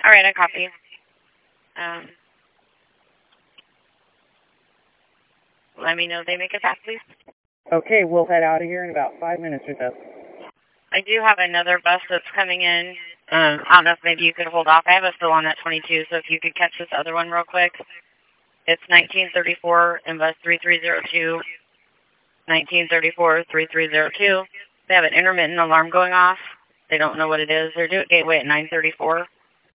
All right, I copy. Let me know if they make it back, please. Okay, we'll head out of here in about 5 minutes or so. I do have another bus that's coming in. I don't know if maybe you could hold off. I have a still on that 22, so if you could catch this other one real quick. It's 1934 and bus 3302. 1934-3302. They have an intermittent alarm going off. They don't know what it is. They're due at Gateway at 9:34.